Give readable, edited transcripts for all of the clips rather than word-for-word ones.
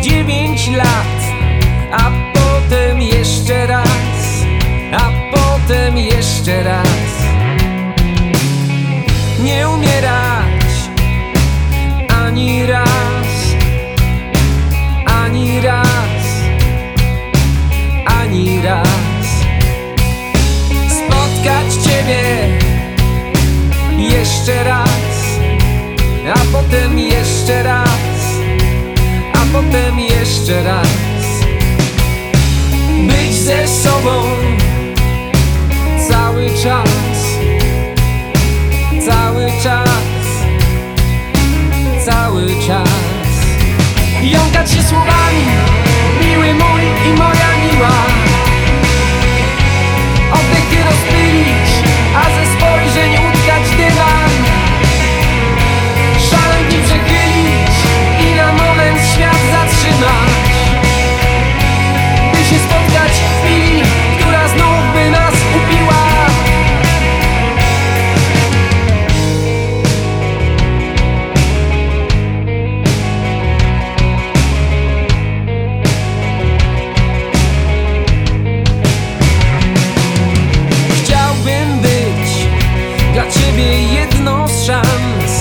9 lat, a potem jeszcze raz, a potem jeszcze raz. Nie umierać ani raz, ani raz, ani raz. Spotkać Ciebie jeszcze raz, a potem jeszcze raz, a potem jeszcze raz. Być ze sobą cały czas, cały czas, cały czas. Jąkać się słowami: miły mój i moja miła. Oddechy rozpylić, a ze spojrzeń utkać dywan. Szalenie przechylić i na moment świat zatrzymać, by się spotkać w chwili, która znów by nas upiła. Chciałbym być dla Ciebie jedną z szans,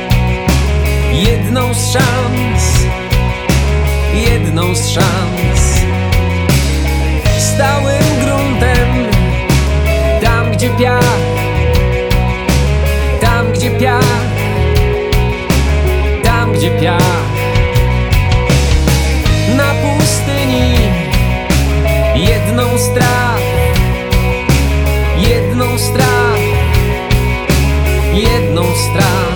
jedną z szans, jedną z szans. Stałym gruntem, tam gdzie piach, tam gdzie piach, tam gdzie piach. Na pustyni jedną strach, jedną strach, jedną strach.